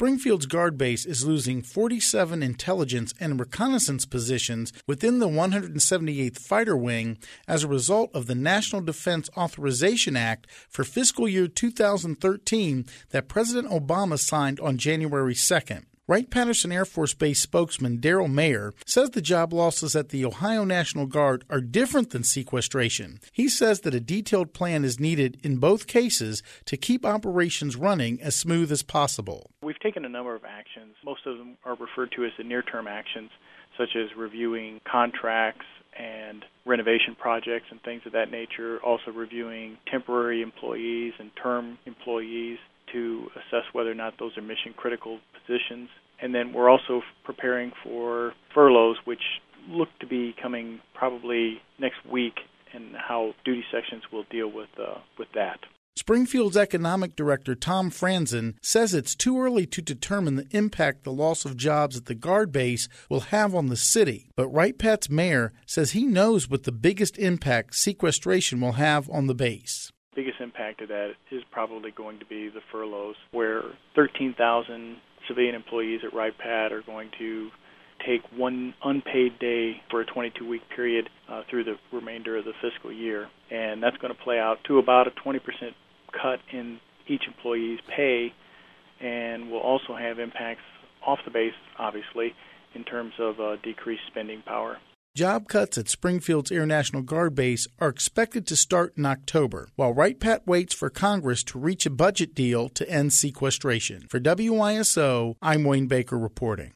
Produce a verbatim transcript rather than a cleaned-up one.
Springfield's Guard Base is losing forty-seven intelligence and reconnaissance positions within the one hundred seventy-eighth Fighter Wing as a result of the National Defense Authorization Act for fiscal year two thousand thirteen that President Obama signed on January second. Wright-Patterson Air Force Base spokesman Daryl Mayer says the job losses at the Ohio National Guard are different than sequestration. He says that a detailed plan is needed in both cases to keep operations running as smooth as possible. We've taken a number of actions. Most of them are referred to as the near-term actions, such as reviewing contracts and renovation projects and things of that nature, also reviewing temporary employees and term employees to assess whether or not those are mission-critical positions. And then we're also preparing for furloughs, which look to be coming probably next week, and how duty sections will deal with uh, with that. Springfield's economic director, Tom Franzen, says it's too early to determine the impact the loss of jobs at the Guard Base will have on the city. But Wright-Pat's mayor says he knows what the biggest impact sequestration will have on the base. The biggest impact of that is probably going to be the furloughs, where thirteen thousand civilian employees at Wright-Pat are going to take one unpaid day for a twenty-two-week period uh, through the remainder of the fiscal year. And that's going to play out to about a twenty percent cut in each employee's pay, and will also have impacts off the base, obviously, in terms of uh, decreased spending power. Job cuts at Springfield's Air National Guard Base are expected to start in October, while Wright-Pat waits for Congress to reach a budget deal to end sequestration. For W I S O, I'm Wayne Baker reporting.